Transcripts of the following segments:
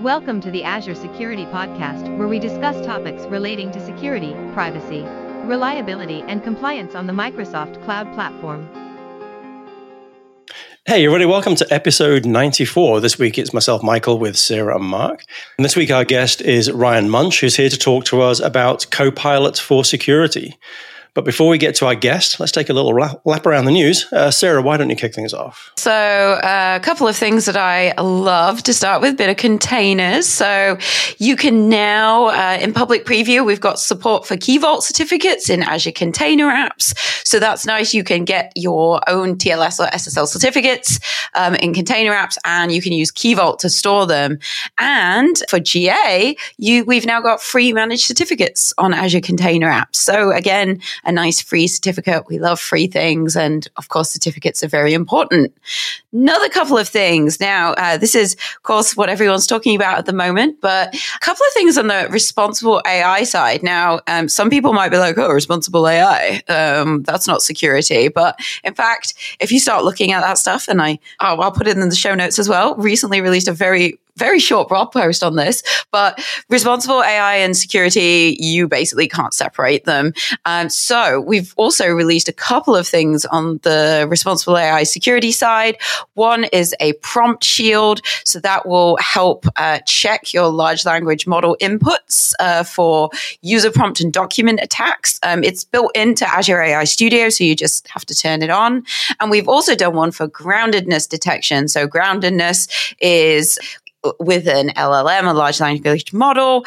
Welcome to the Azure Security Podcast, where we discuss topics relating to security, privacy, reliability, and compliance on the Microsoft Cloud Platform. Hey everybody, welcome to episode 94. This week it's myself, Michael, with Sarah and Mark. And this week our guest is Ryan Munch, who's here to talk to us about Copilot for Security. But before we get to our guest, let's take a little lap around the news. Sarah, why don't you kick things off? So a couple of things that I love to start with, bit of containers. So you can now, in public preview, we've got support for Key Vault certificates in Azure Container Apps. So that's nice. You can get your own TLS or SSL certificates in Container Apps, and you can use Key Vault to store them. And for GA, we've now got free managed certificates on Azure Container Apps. So again, a nice free certificate. We love free things. And of course, certificates are very important. Another couple of things. Now, this is, of course, what everyone's talking about at the moment, but a couple of things on the responsible AI side. Now, some people might be like, oh, responsible AI, that's not security. But in fact, if you start looking at that stuff, and I'll put it in the show notes as well, recently released a very short blog post on this, but responsible AI and security, you basically can't separate them. So we've also released a couple of things on the responsible AI security side. One is a prompt shield. So that will help check your large language model inputs for user prompt and document attacks. It's built into Azure AI Studio, so you just have to turn it on. And we've also done one for groundedness detection. So groundedness is with an LLM, a large language model.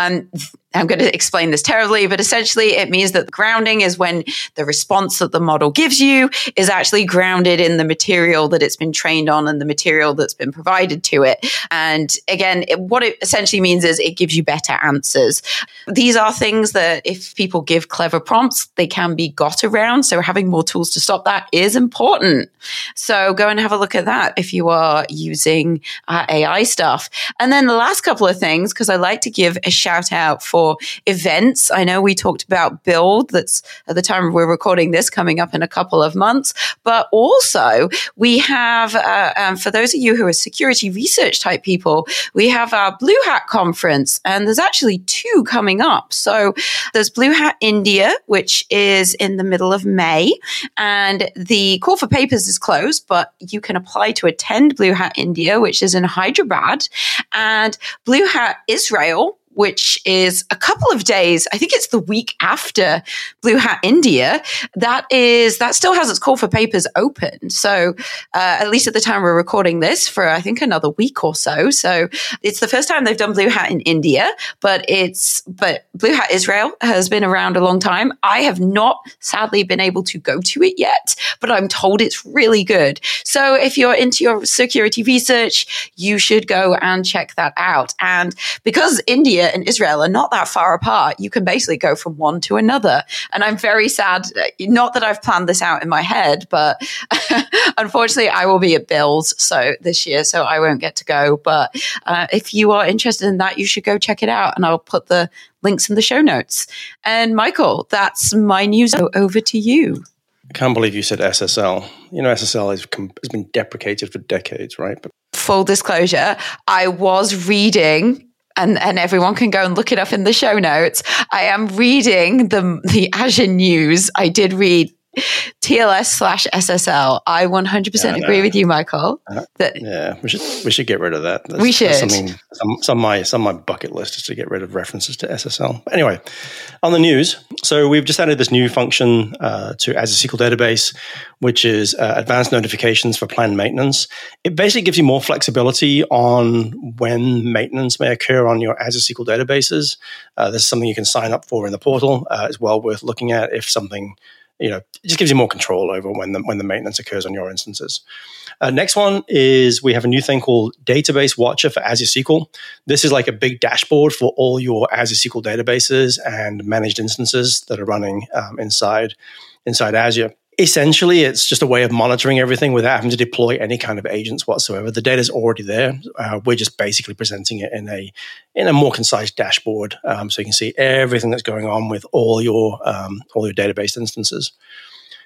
I'm going to explain this terribly, but essentially it means that grounding is when the response that the model gives you is actually grounded in the material that it's been trained on and the material that's been provided to it. And again, what it essentially means is it gives you better answers. These are things that if people give clever prompts, they can be got around. So having more tools to stop that is important. So go and have a look at that if you are using AI stuff. And then the last couple of things, because I like to give a shout out for events. I know we talked about Build, that's at the time we're recording this, coming up in a couple of months, but also we have, for those of you who are security research type people, we have our Blue Hat conference, and there's actually two coming up. So there's Blue Hat India, which is in the middle of May, and the call for papers is closed, but you can apply to attend Blue Hat India, which is in Hyderabad, and Blue Hat Israel, which is a couple of days. I think it's the week after Blue Hat India. That still has its call for papers open. So, at least at the time we're recording this, for I think another week or so. So it's the first time they've done Blue Hat in India, but Blue Hat Israel has been around a long time. I have not sadly been able to go to it yet, but I'm told it's really good. So if you're into your security research, you should go and check that out. And because India and Israel are not that far apart, you can basically go from one to another. And I'm very sad, not that I've planned this out in my head, but unfortunately I will be at Build this year, so I won't get to go. But if you are interested in that, you should go check it out, and I'll put the links in the show notes. And Michael, that's my news. So over to you. I can't believe you said SSL. You know, SSL has been deprecated for decades, right? But full disclosure, I was reading, and everyone can go and look it up in the show notes. I am reading the Azure News. I did read TLS/SSL. I 100% agree with you, Michael. We should get rid of that. We should. That's something, some of my bucket list is to get rid of references to SSL. But anyway, on the news, so we've just added this new function to Azure SQL Database, which is advanced notifications for planned maintenance. It basically gives you more flexibility on when maintenance may occur on your Azure SQL databases. This is something you can sign up for in the portal. It's well worth looking at if something, it just gives you more control over when the maintenance occurs on your instances. Next one is we have a new thing called Database Watcher for Azure SQL. This is like a big dashboard for all your Azure SQL databases and managed instances that are running inside Azure. Essentially, it's just a way of monitoring everything without having to deploy any kind of agents whatsoever. The data is already there. We're just basically presenting it in a more concise dashboard, so you can see everything that's going on with all your database instances.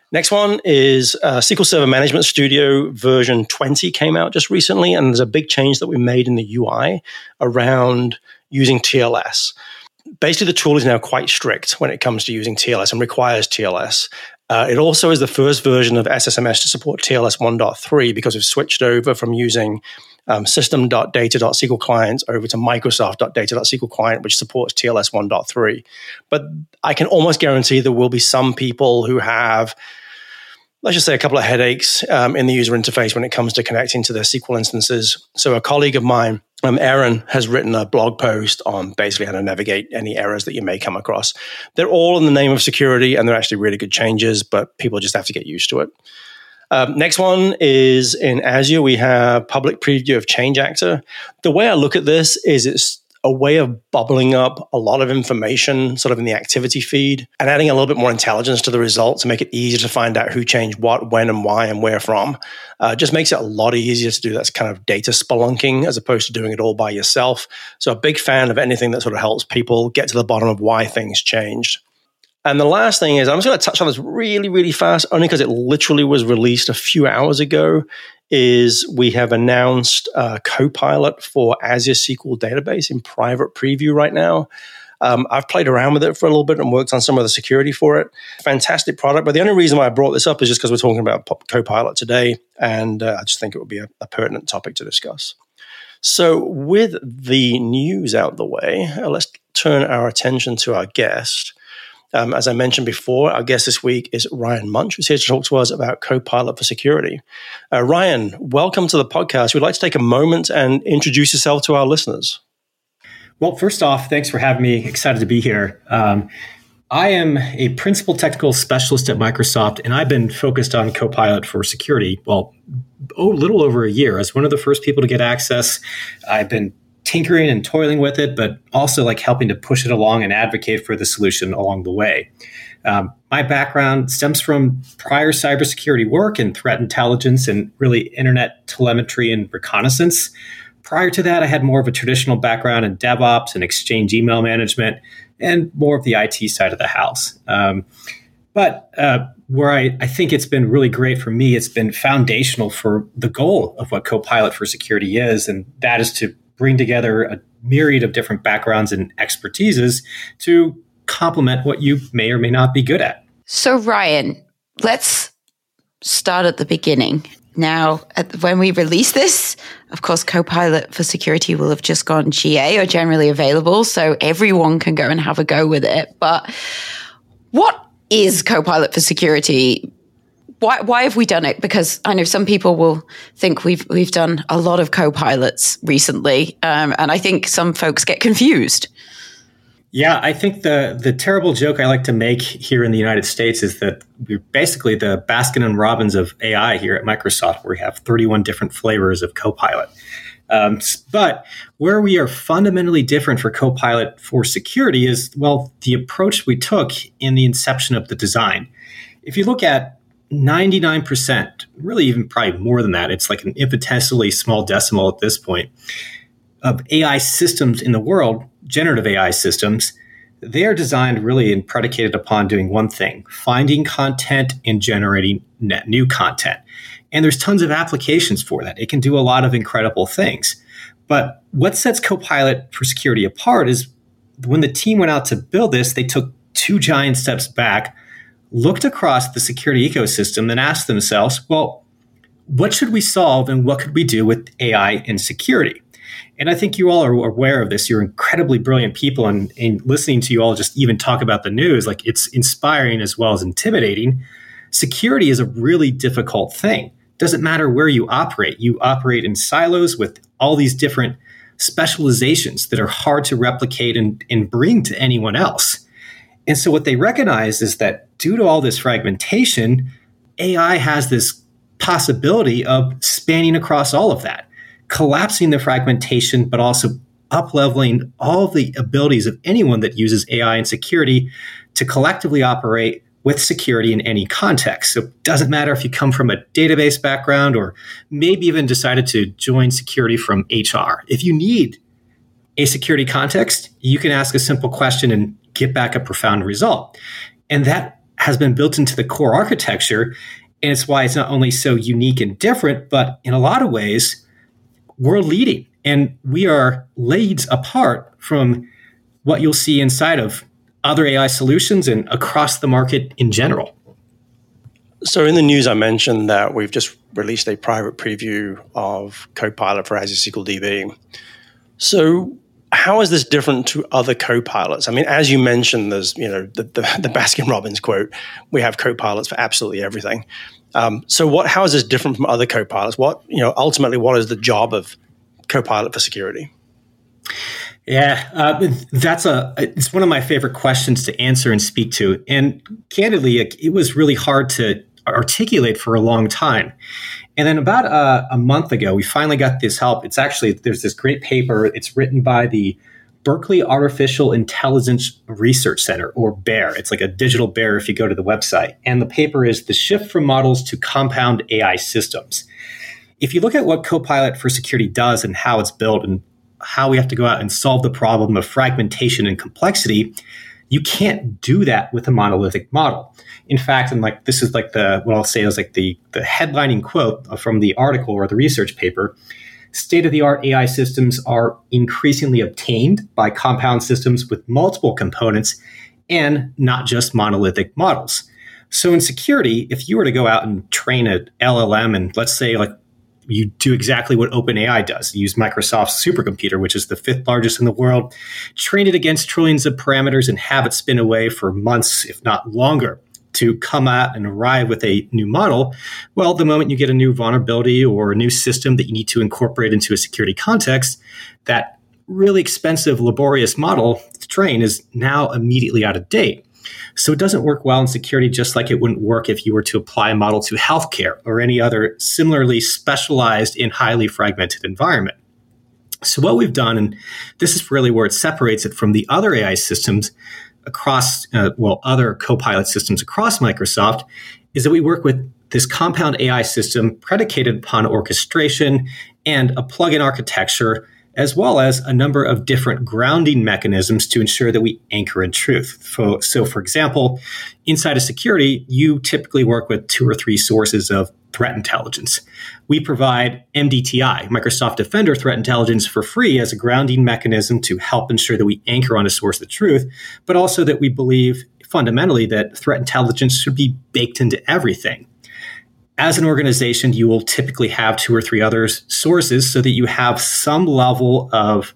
Next one is SQL Server Management Studio version 20 came out just recently, and there's a big change that we made in the UI around using TLS. Basically, the tool is now quite strict when it comes to using TLS and requires TLS. It also is the first version of SSMS to support TLS 1.3 because we've switched over from using system.data.sql client over to Microsoft.data.sql client, which supports TLS 1.3. But I can almost guarantee there will be some people who have, let's just say, a couple of headaches in the user interface when it comes to connecting to their SQL instances. So a colleague of mine, Aaron, has written a blog post on basically how to navigate any errors that you may come across. They're all in the name of security, and they're actually really good changes, but people just have to get used to it. Next one is in Azure, we have public preview of Change Actor. The way I look at this is it's a way of bubbling up a lot of information sort of in the activity feed and adding a little bit more intelligence to the results to make it easier to find out who changed what, when, and why, and where from. Just makes it a lot easier to do that kind of data spelunking as opposed to doing it all by yourself. So a big fan of anything that sort of helps people get to the bottom of why things changed. And the last thing is, I'm just going to touch on this really, really fast, only because it literally was released a few hours ago, is we have announced Copilot for Azure SQL Database in private preview right now. I've played around with it for a little bit and worked on some of the security for it. Fantastic product. But the only reason why I brought this up is just because we're talking about Copilot today, and I just think it would be a pertinent topic to discuss. So with the news out the way, let's turn our attention to our guest. As I mentioned before, our guest this week is Ryan Munch, who's here to talk to us about Copilot for Security. Ryan, welcome to the podcast. We'd like to take a moment and introduce yourself to our listeners. Well, first off, thanks for having me. Excited to be here. I am a principal technical specialist at Microsoft, and I've been focused on Copilot for Security, a little over a year. As one of the first people to get access, I've been tinkering and toiling with it, but also helping to push it along and advocate for the solution along the way. My background stems from prior cybersecurity work and threat intelligence and really internet telemetry and reconnaissance. Prior to that, I had more of a traditional background in DevOps and Exchange email management and more of the IT side of the house. But where I think it's been really great for me, it's been foundational for the goal of what Copilot for Security is, and that is to bring together a myriad of different backgrounds and expertises to complement what you may or may not be good at. So, Ryan, let's start at the beginning. Now, when we release this, of course, Copilot for Security will have just gone GA or generally available, so everyone can go and have a go with it. But what is Copilot for Security? Why have we done it? Because I know some people will think we've done a lot of Copilots recently, and I think some folks get confused. Yeah, I think the terrible joke I like to make here in the United States is that we're basically the Baskin and Robbins of AI here at Microsoft, where we have 31 different flavors of Copilot. But where we are fundamentally different for Copilot for Security is, the approach we took in the inception of the design. If you look at 99%, really even probably more than that, it's like an infinitesimally small decimal at this point, of AI systems in the world, generative AI systems, they are designed really and predicated upon doing one thing: finding content and generating net new content. And there's tons of applications for that. It can do a lot of incredible things. But what sets Copilot for Security apart is when the team went out to build this, they took two giant steps back, looked across the security ecosystem, and asked themselves, what should we solve and what could we do with AI and security? And I think you all are aware of this. You're incredibly brilliant people, and listening to you all just even talk about the news, it's inspiring as well as intimidating. Security is a really difficult thing. Doesn't matter where you operate. You operate in silos with all these different specializations that are hard to replicate and bring to anyone else. And so what they recognize is that due to all this fragmentation, AI has this possibility of spanning across all of that, collapsing the fragmentation, but also up-leveling all of the abilities of anyone that uses AI and security to collectively operate with security in any context. So it doesn't matter if you come from a database background or maybe even decided to join security from HR. If you need a security context, you can ask a simple question and get back a profound result. And that has been built into the core architecture. And it's why it's not only so unique and different, but in a lot of ways, world leading. And we are leagues apart from what you'll see inside of other AI solutions and across the market in general. So in the news, I mentioned that we've just released a private preview of Copilot for Azure SQL DB. So how is this different to other Copilots? I mean, as you mentioned, there's the Baskin-Robbins quote, we have Copilots for absolutely everything. So how is this different from other Copilots? Ultimately, what is the job of Copilot for security? Yeah, it's one of my favorite questions to answer and speak to. And candidly, it was really hard to articulate for a long time. And then about a month ago, we finally got this help. There's this great paper. It's written by the Berkeley Artificial Intelligence Research Center, or BEAR. It's like a digital bear if you go to the website. And the paper is The Shift from Models to Compound AI Systems. If you look at what Copilot for Security does and how it's built and how we have to go out and solve the problem of fragmentation and complexity, you can't do that with a monolithic model. In fact, this is what I'll say is the headlining quote from the article or the research paper. State-of-the-art AI systems are increasingly obtained by compound systems with multiple components and not just monolithic models. So in security, if you were to go out and train an LLM, and let's say you do exactly what OpenAI does. You use Microsoft's supercomputer, which is the 5th largest in the world, train it against trillions of parameters and have it spin away for months, if not longer, to come out and arrive with a new model. Well, the moment you get a new vulnerability or a new system that you need to incorporate into a security context, that really expensive, laborious model to train is now immediately out of date. So it doesn't work well in security, just like it wouldn't work if you were to apply a model to healthcare or any other similarly specialized and highly fragmented environment. So what we've done, and this is really where it separates it from the other AI systems across, other Copilot systems across Microsoft, is that we work with this compound AI system predicated upon orchestration and a plugin architecture, as well as a number of different grounding mechanisms to ensure that we anchor in truth. So for example, inside of security, you typically work with 2 or 3 sources of threat intelligence. We provide MDTI, Microsoft Defender Threat Intelligence, for free as a grounding mechanism to help ensure that we anchor on a source of truth, but also that we believe fundamentally that threat intelligence should be baked into everything. As an organization, you will typically have 2 or 3 other sources so that you have some level of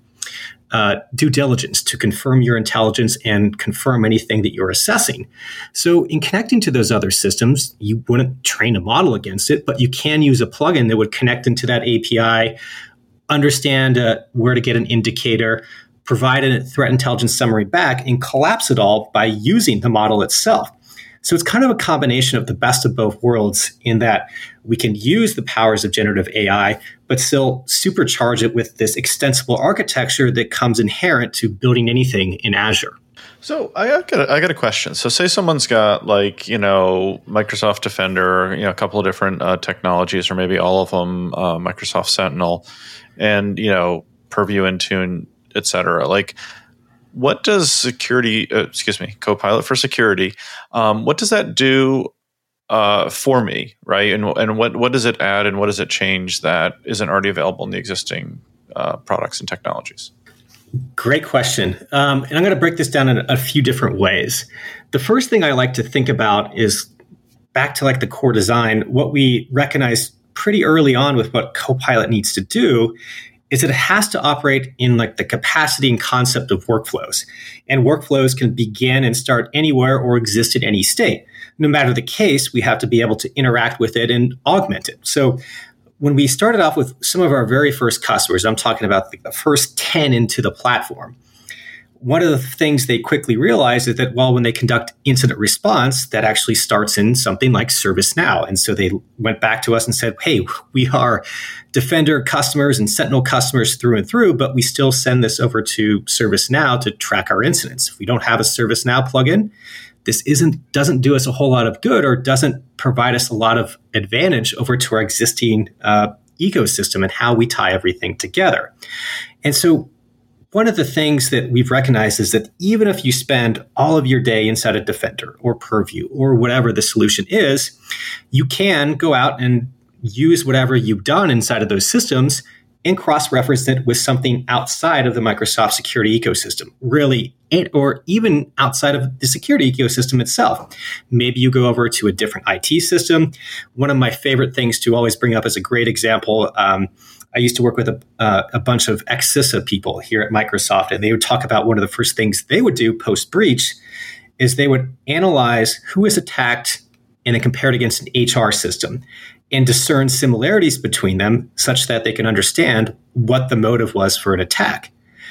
due diligence to confirm your intelligence and confirm anything that you're assessing. So in connecting to those other systems, you wouldn't train a model against it, but you can use a plugin that would connect into that API, understand where to get an indicator, provide a threat intelligence summary back, and collapse it all by using the model itself. So it's kind of a combination of the best of both worlds in that we can use the powers of generative AI, but still supercharge it with this extensible architecture that comes inherent to building anything in Azure. So I got a question. So say someone's got Microsoft Defender, a couple of different technologies, or maybe all of them, Microsoft Sentinel, and Purview, Intune, et cetera. What does Copilot for Security, what does that do for me, right? And what does it add and what does it change that isn't already available in the existing products and technologies? Great question. And I'm going to break this down in a few different ways. The first thing I like to think about is back to the core design. What we recognized pretty early on with what Copilot needs to do is that it has to operate in the capacity and concept of workflows. And workflows can begin and start anywhere or exist at any state. No matter the case, we have to be able to interact with it and augment it. So when we started off with some of our very first customers, I'm talking about the first 10 into the platform, one of the things they quickly realized is that, when they conduct incident response, that actually starts in something like ServiceNow. And so they went back to us and said, hey, we are Defender customers and Sentinel customers through and through, but we still send this over to ServiceNow to track our incidents. If we don't have a ServiceNow plugin, this doesn't do us a whole lot of good or doesn't provide us a lot of advantage over to our existing ecosystem and how we tie everything together. And so one of the things that we've recognized is that even if you spend all of your day inside a Defender or Purview or whatever the solution is, you can go out and use whatever you've done inside of those systems and cross-reference it with something outside of the Microsoft security ecosystem, really, or even outside of the security ecosystem itself. Maybe you go over to a different IT system. One of my favorite things to always bring up as a great example, I used to work with a bunch of ex-CISA people here at Microsoft, and they would talk about one of the first things they would do post-breach is they would analyze who is attacked and then compare it against an HR system and discern similarities between them such that they can understand what the motive was for an attack.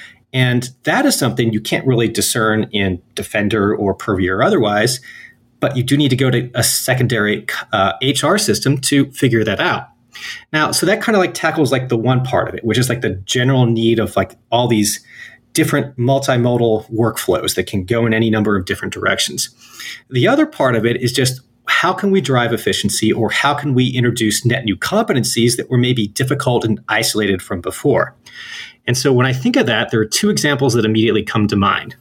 And that is something you can't really discern in Defender or Purview or otherwise, but you do need to go to a secondary HR system to figure that out. Now, so that kind of like tackles like the one part of it, which is like the general need of like all these different multimodal workflows that can go in any number of different directions. The other part of it is just how can we drive efficiency, or how can we introduce net new competencies that were maybe difficult and isolated from before? And so when I think of that, there are two examples that immediately come to mind.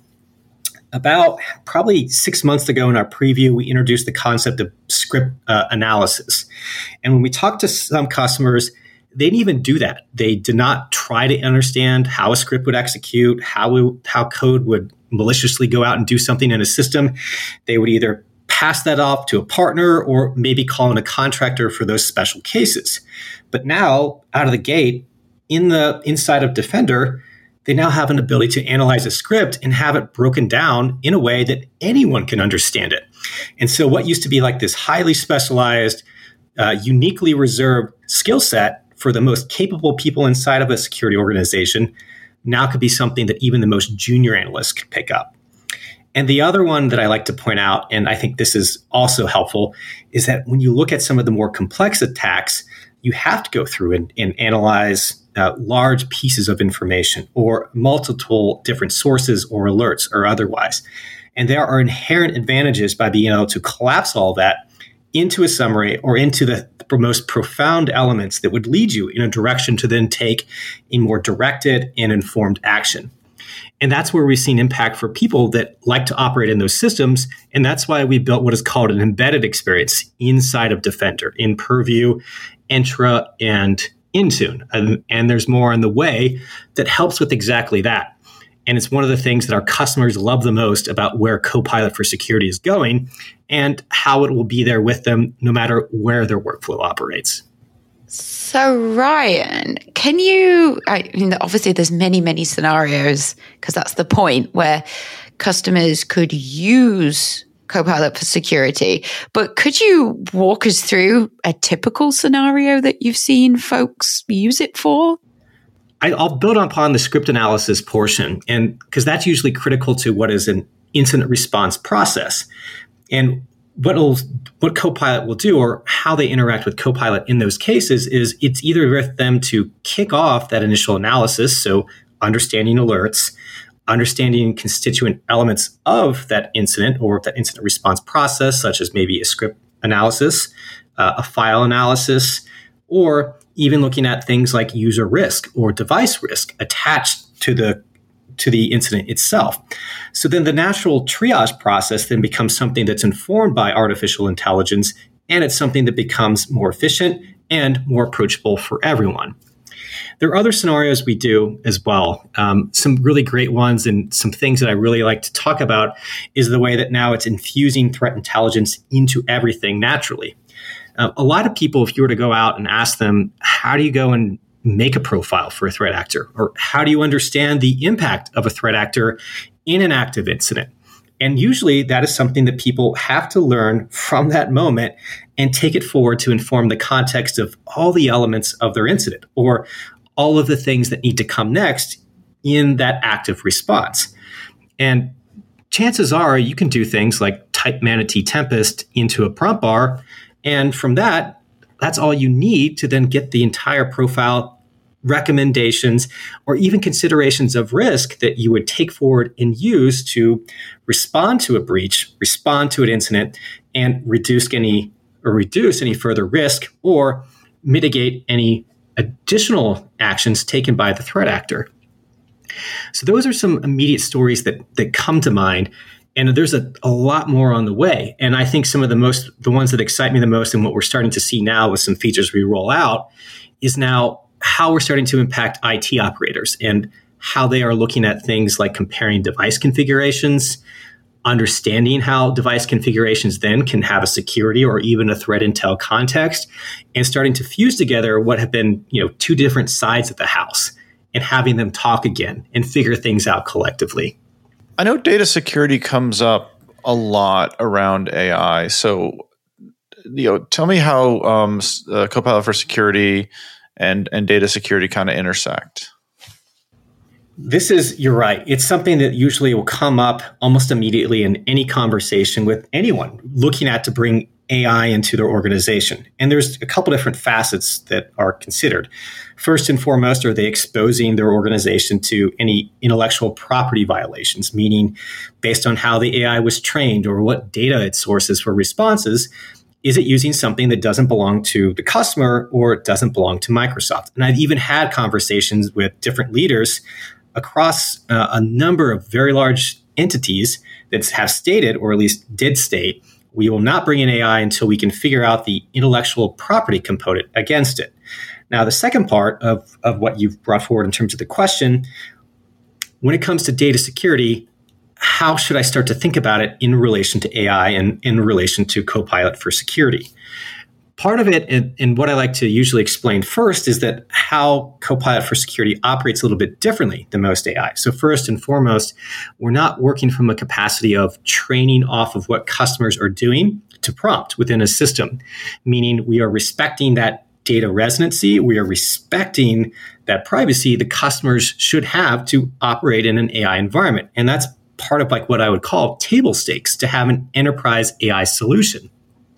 About probably 6 months ago in our preview, we introduced the concept of script analysis. And when we talked to some customers, they didn't even do that. They did not try to understand how a script would execute, how code would maliciously go out and do something in a system. They would either pass that off to a partner or maybe call in a contractor for those special cases. But now, out of the gate, inside of Defender, they now have an ability to analyze a script and have it broken down in a way that anyone can understand it. And so what used to be like this highly specialized, uniquely reserved skill set for the most capable people inside of a security organization now could be something that even the most junior analysts could pick up. And the other one that I like to point out, and I think this is also helpful, is that when you look at some of the more complex attacks, you have to go through and analyze large pieces of information or multiple different sources or alerts or otherwise. And there are inherent advantages by being able to collapse all that into a summary or into the most profound elements that would lead you in a direction to then take a more directed and informed action. And that's where we've seen impact for people that like to operate in those systems. And that's why we built what is called an embedded experience inside of Defender, in Purview, Entra, and Intune. And there's more on the way that helps with exactly that. And it's one of the things that our customers love the most about where Copilot for Security is going and how it will be there with them no matter where their workflow operates. So Ryan, can you, obviously there's many scenarios, because that's the point where customers could use Copilot for Security, but could you walk us through a typical scenario that you've seen folks use it for? I'll build upon the script analysis portion, and because that's usually critical to what is an incident response process. And what Copilot will do, or how they interact with Copilot in those cases, is it's either with them to kick off that initial analysis, so understanding alerts, understanding constituent elements of that incident or that incident response process, such as maybe a script analysis, a file analysis, or even looking at things like user risk or device risk attached to the incident itself. So then the natural triage process then becomes something that's informed by artificial intelligence, and it's something that becomes more efficient and more approachable for everyone. There are other scenarios we do as well. Some really great ones, and some things that I really like to talk about is the way that now it's infusing threat intelligence into everything naturally. A lot of people, if you were to go out and ask them, how do you go and make a profile for a threat actor? Or how do you understand the impact of a threat actor in an active incident? And usually that is something that people have to learn from that moment and take it forward to inform the context of all the elements of their incident or all of the things that need to come next in that active response. And chances are you can do things like type Manatee Tempest into a prompt bar, and from that, that's all you need to then get the entire profile recommendations or even considerations of risk that you would take forward and use to respond to a breach, respond to an incident, and reduce any further risk or mitigate any additional actions taken by the threat actor. So those are some immediate stories that come to mind. And there's a lot more on the way. And I think some of the ones that excite me the most and what we're starting to see now with some features we roll out is now how we're starting to impact IT operators and how they are looking at things like comparing device configurations, understanding how device configurations then can have a security or even a threat intel context, and starting to fuse together what have been, two different sides of the house and having them talk again and figure things out collectively. I know data security comes up a lot around AI. So, tell me how Copilot for Security and data security kind of intersect. You're right. It's something that usually will come up almost immediately in any conversation with anyone looking at to bring AI into their organization. And there's a couple different facets that are considered. First and foremost, are they exposing their organization to any intellectual property violations, meaning based on how the AI was trained or what data it sources for responses, is it using something that doesn't belong to the customer or it doesn't belong to Microsoft? And I've even had conversations with different leaders across a number of very large entities that have stated, or at least did state, we will not bring in AI until we can figure out the intellectual property component against it. Now, the second part of what you've brought forward in terms of the question, when it comes to data security, how should I start to think about it in relation to AI and in relation to Copilot for Security? Part of it, and what I like to usually explain first, is that how Copilot for Security operates a little bit differently than most AI. So first and foremost, we're not working from a capacity of training off of what customers are doing to prompt within a system, meaning we are respecting that data residency. We are respecting that privacy the customers should have to operate in an AI environment. And that's part of like what I would call table stakes to have an enterprise AI solution.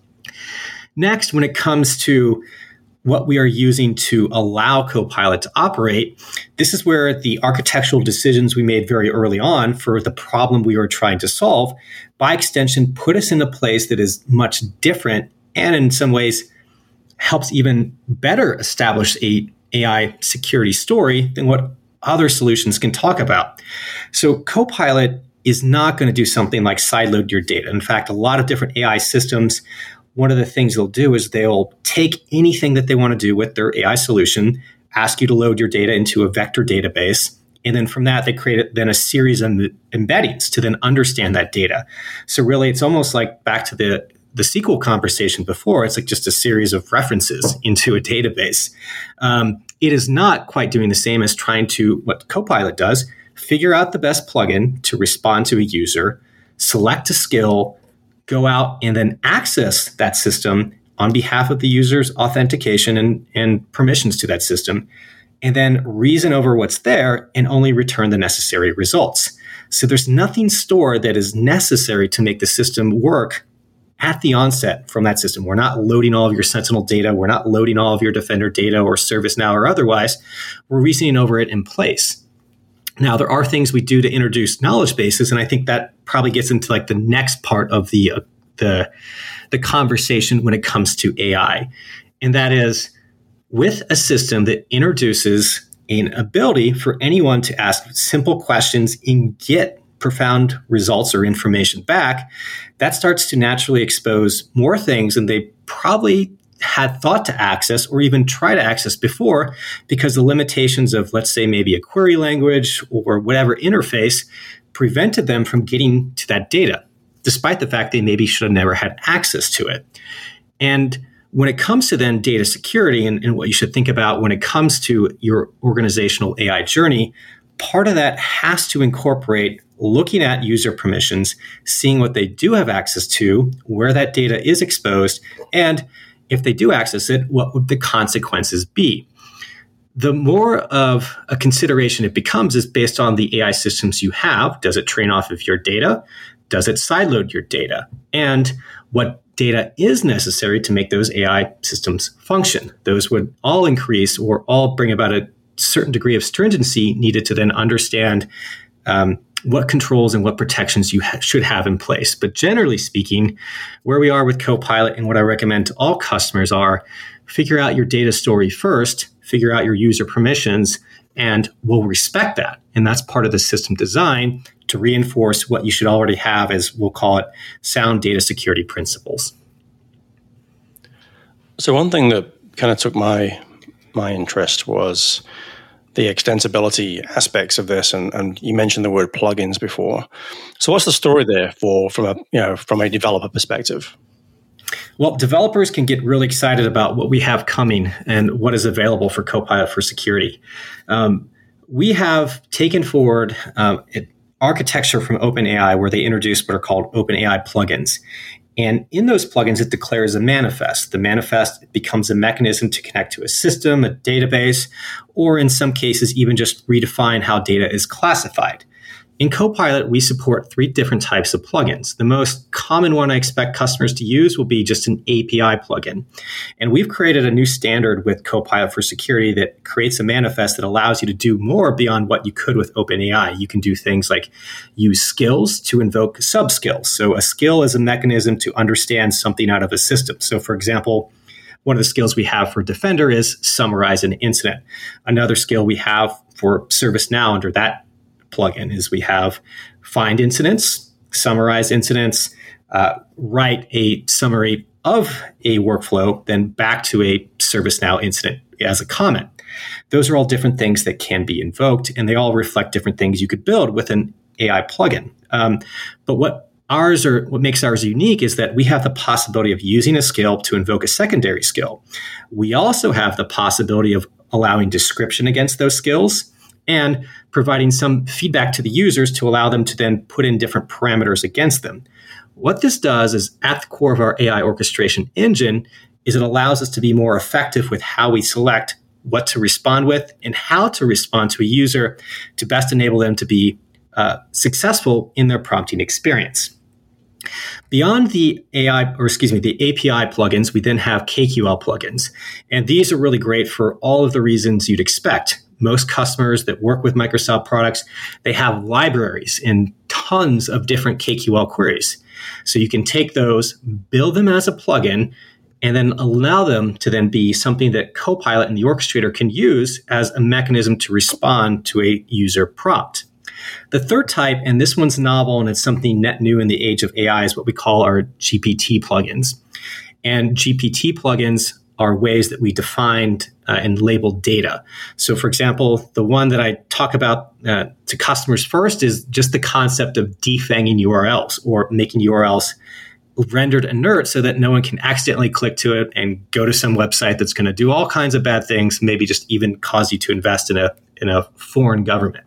Next, when it comes to what we are using to allow Copilot to operate, this is where the architectural decisions we made very early on for the problem we were trying to solve, by extension, put us in a place that is much different and in some ways helps even better establish a AI security story than what other solutions can talk about. So Copilot is not going to do something like sideload your data. In fact, a lot of different AI systems, one of the things they'll do is they'll take anything that they want to do with their AI solution, ask you to load your data into a vector database, and then from that, they create then a series of embeddings to then understand that data. So really, it's almost like back to the SQL conversation before. It's like just a series of references into a database. It is not quite doing the same as trying to, what Copilot does, figure out the best plugin to respond to a user, select a skill, go out and then access that system on behalf of the user's authentication and permissions to that system, and then reason over what's there and only return the necessary results. So there's nothing stored that is necessary to make the system work at the onset from that system. We're not loading all of your Sentinel data. We're not loading all of your Defender data or ServiceNow or otherwise. We're reasoning over it in place. Now, there are things we do to introduce knowledge bases, and I think that probably gets into like the next part of the conversation when it comes to AI. And that is with a system that introduces an ability for anyone to ask simple questions and get profound results or information back, that starts to naturally expose more things than they probably had thought to access or even try to access before, because the limitations of, let's say, maybe a query language or whatever interface prevented them from getting to that data, despite the fact they maybe should have never had access to it. And when it comes to then data security and what you should think about when it comes to your organizational AI journey, part of that has to incorporate looking at user permissions, seeing what they do have access to, where that data is exposed, and if they do access it, what would the consequences be? The more of a consideration it becomes is based on the AI systems you have. Does it train off of your data? Does it sideload your data? And what data is necessary to make those AI systems function? Those would all increase or all bring about a certain degree of stringency needed to then understand what controls and what protections you should have in place. But generally speaking, where we are with Copilot and what I recommend to all customers are figure out your data story first, figure out your user permissions, and we'll respect that. And that's part of the system design to reinforce what you should already have as, we'll call it, sound data security principles. So one thing that kind of took my interest was the extensibility aspects of this, and you mentioned the word plugins before. So what's the story there from a developer perspective? Well, developers can get really excited about what we have coming and what is available for Copilot for Security. We have taken forward architecture from OpenAI where they introduced what are called OpenAI plugins. And in those plugins, it declares a manifest. The manifest becomes a mechanism to connect to a system, a database, or in some cases, even just redefine how data is classified. In Copilot, we support 3 different types of plugins. The most common one I expect customers to use will be just an API plugin. And we've created a new standard with Copilot for Security that creates a manifest that allows you to do more beyond what you could with OpenAI. You can do things like use skills to invoke sub-skills. So a skill is a mechanism to understand something out of a system. So for example, one of the skills we have for Defender is summarize an incident. Another skill we have for ServiceNow under that plugin is we have find incidents, summarize incidents, write a summary of a workflow, then back to a ServiceNow incident as a comment. Those are all different things that can be invoked, and they all reflect different things you could build with an AI plugin. But what makes ours unique is that we have the possibility of using a skill to invoke a secondary skill. We also have the possibility of allowing description against those skills and providing some feedback to the users to allow them to then put in different parameters against them. What this does is, at the core of our AI orchestration engine, is it allows us to be more effective with how we select what to respond with and how to respond to a user to best enable them to be successful in their prompting experience. Beyond the API plugins, we then have KQL plugins. And these are really great for all of the reasons you'd expect. Most customers that work with Microsoft products, they have libraries and tons of different KQL queries. So you can take those, build them as a plugin, and then allow them to then be something that Copilot and the orchestrator can use as a mechanism to respond to a user prompt. The third type, and this one's novel and it's something net new in the age of AI, is what we call our GPT plugins. And GPT plugins are ways that we defined and labeled data. So for example, the one that I talk about to customers first is just the concept of defanging URLs or making URLs rendered inert so that no one can accidentally click to it and go to some website that's going to do all kinds of bad things, maybe just even cause you to invest in a foreign government.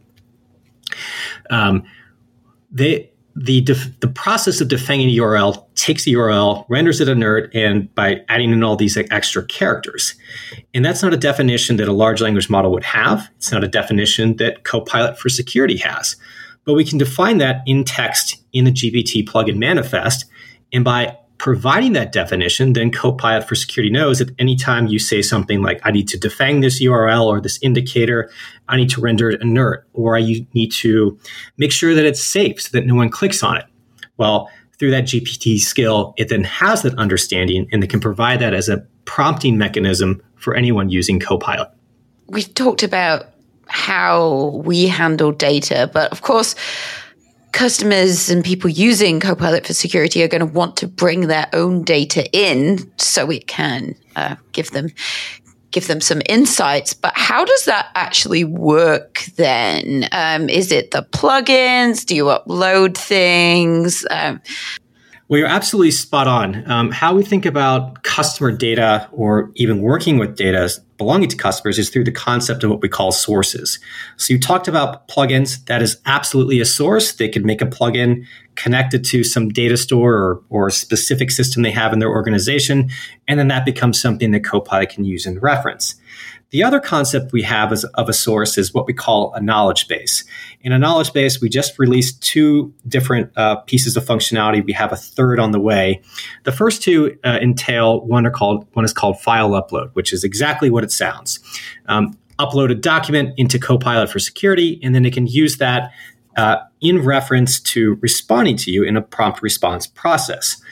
The process of defanging a URL takes the URL, renders it inert, and by adding in all these extra characters. And that's not a definition that a large language model would have. It's not a definition that Copilot for Security has. But we can define that in text in the GPT plugin manifest. And by providing that definition, then Copilot for Security knows that anytime you say something like, I need to defang this URL or this indicator, I need to render it inert, or I need to make sure that it's safe so that no one clicks on it. Well, through that GPT skill, it then has that understanding and it can provide that as a prompting mechanism for anyone using Copilot. We've talked about how we handle data, but of course, customers and people using Copilot for Security are going to want to bring their own data in so it can give them some insights. But how does that actually work then? Is it the plugins? Do you upload things? Well, you're absolutely spot on. How we think about customer data or even working with data belonging to customers is through the concept of what we call sources. So you talked about plugins. That is absolutely a source. They could make a plugin connected to some data store or a specific system they have in their organization, and then that becomes something that Copilot can use and reference. The other concept we have of a source is what we call a knowledge base. In a knowledge base, we just released 2 different pieces of functionality. We have a third on the way. The first 2 entail one is called file upload, which is exactly what it sounds. Upload a document into Copilot for Security, and then it can use that in reference to responding to you in a prompt response process.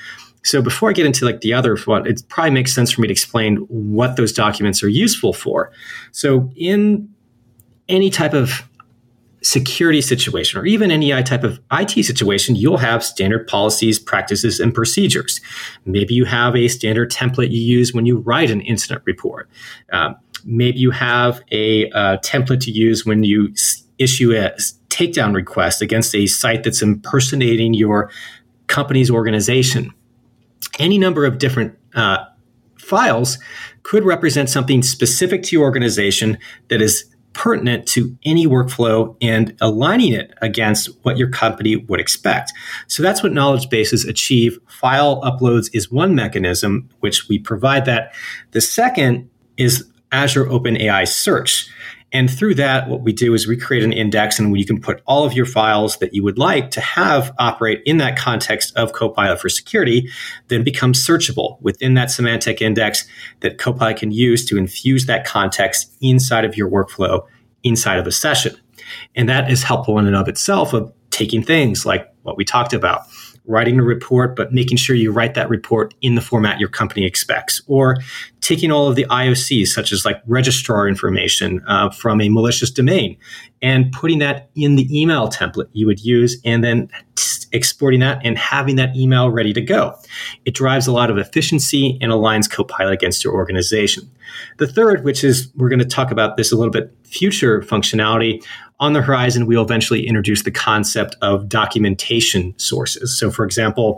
So before I get into like the other one, it probably makes sense for me to explain what those documents are useful for. So in any type of security situation, or even any type of IT situation, you'll have standard policies, practices, and procedures. Maybe you have a standard template you use when you write an incident report. Maybe you have a template to use when you issue a takedown request against a site that's impersonating your company's organization. Any number of different files could represent something specific to your organization that is pertinent to any workflow and aligning it against what your company would expect. So that's what knowledge bases achieve. File uploads is one mechanism, which we provide that. The second is Azure OpenAI Search. And through that, what we do is we create an index, and you can put all of your files that you would like to have operate in that context of Copilot for Security, then become searchable within that semantic index that Copilot can use to infuse that context inside of your workflow, inside of a session. And that is helpful in and of itself of taking things like what we talked about, writing a report, but making sure you write that report in the format your company expects, or taking all of the IOCs, such as like registrar information from a malicious domain, and putting that in the email template you would use, and then exporting that and having that email ready to go. It drives a lot of efficiency and aligns Copilot against your organization. The third, which is, we're going to talk about this a little bit, future functionality. On the horizon, we'll eventually introduce the concept of documentation sources. So, for example,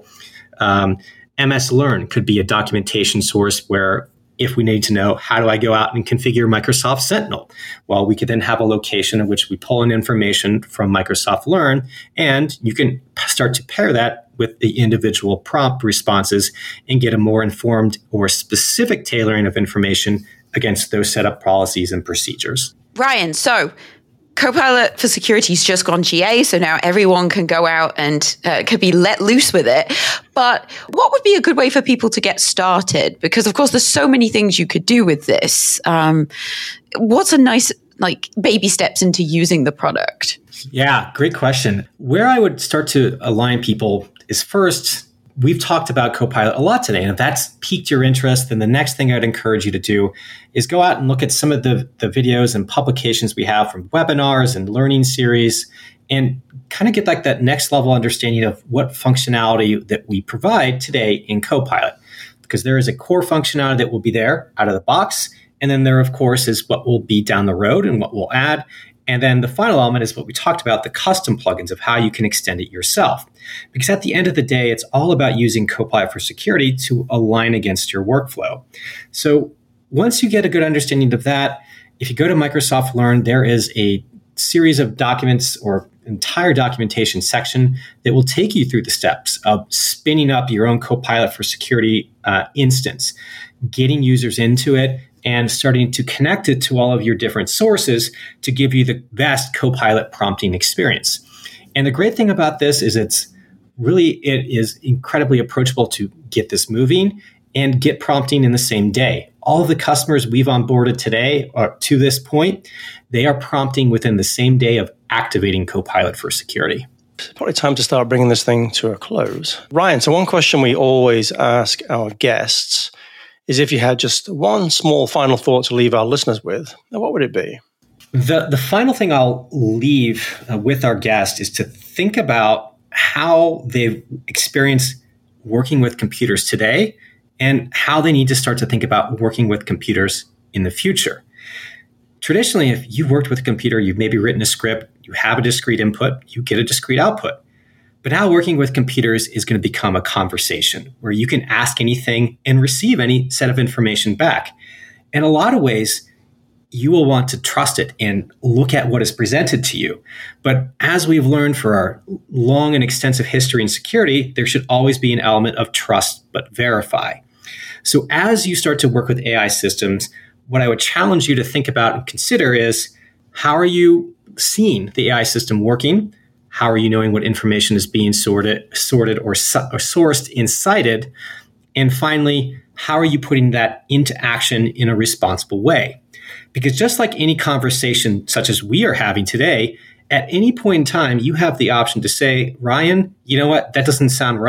MS Learn could be a documentation source where if we need to know, how do I go out and configure Microsoft Sentinel? Well, we could then have a location in which we pull in information from Microsoft Learn, and you can start to pair that with the individual prompt responses and get a more informed or specific tailoring of information against those setup policies and procedures. Ryan, so Copilot for Security has just gone GA, so now everyone can go out and could be let loose with it. But what would be a good way for people to get started? Because, of course, there's so many things you could do with this. What's a nice, baby steps into using the product? Yeah, great question. Where I would start to align people is first, we've talked about Copilot a lot today, and if that's piqued your interest, then the next thing I'd encourage you to do is go out and look at some of the videos and publications we have from webinars and learning series, and kind of get that next level understanding of what functionality that we provide today in Copilot. Because there is a core functionality that will be there out of the box, and then there, of course, is what will be down the road and what we'll add. And then the final element is what we talked about, the custom plugins of how you can extend it yourself. Because at the end of the day, it's all about using Copilot for Security to align against your workflow. So once you get a good understanding of that, if you go to Microsoft Learn, there is a series of documents or entire documentation section that will take you through the steps of spinning up your own Copilot for Security instance, getting users into it, and starting to connect it to all of your different sources to give you the best Copilot prompting experience. And the great thing about this is it is incredibly approachable to get this moving and get prompting in the same day. All of the customers we've onboarded today, or to this point, they are prompting within the same day of activating Copilot for Security. It's probably time to start bringing this thing to a close. Ryan, so one question we always ask our guests is if you had just one small final thought to leave our listeners with, what would it be? The final thing I'll leave with our guest is to think about how they've experienced working with computers today and how they need to start to think about working with computers in the future. Traditionally, if you've worked with a computer, you've maybe written a script, you have a discrete input, you get a discrete output. But now working with computers is going to become a conversation where you can ask anything and receive any set of information back. In a lot of ways, you will want to trust it and look at what is presented to you. But as we've learned for our long and extensive history in security, there should always be an element of trust but verify. So as you start to work with AI systems, what I would challenge you to think about and consider is, how are you seeing the AI system working? How are you knowing what information is being sorted or sourced and cited? And finally, how are you putting that into action in a responsible way? Because just like any conversation such as we are having today, at any point in time, you have the option to say, Ryan, you know what? That doesn't sound right.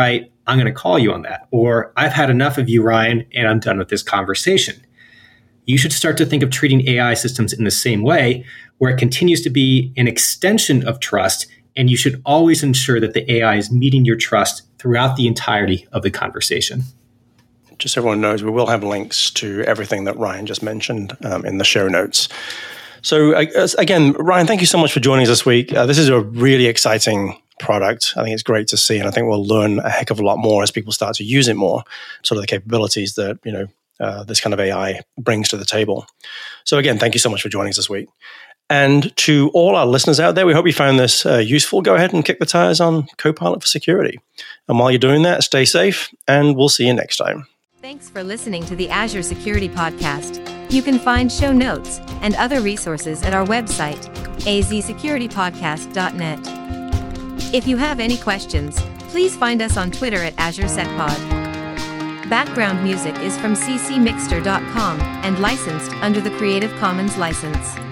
I'm going to call you on that. Or I've had enough of you, Ryan, and I'm done with this conversation. You should start to think of treating AI systems in the same way, where it continues to be an extension of trust, and you should always ensure that the AI is meeting your trust throughout the entirety of the conversation. Just so everyone knows, we will have links to everything that Ryan just mentioned in the show notes. So again, Ryan, thank you so much for joining us this week. This is a really exciting product. I think it's great to see, and I think we'll learn a heck of a lot more as people start to use it more, sort of the capabilities that, this kind of AI brings to the table. So again, thank you so much for joining us this week. And to all our listeners out there, we hope you found this useful. Go ahead and kick the tires on Copilot for Security. And while you're doing that, stay safe, and we'll see you next time. Thanks for listening to the Azure Security Podcast. You can find show notes and other resources at our website, azsecuritypodcast.net. If you have any questions, please find us on Twitter at AzureSecPod. Background music is from ccmixter.com and licensed under the Creative Commons license.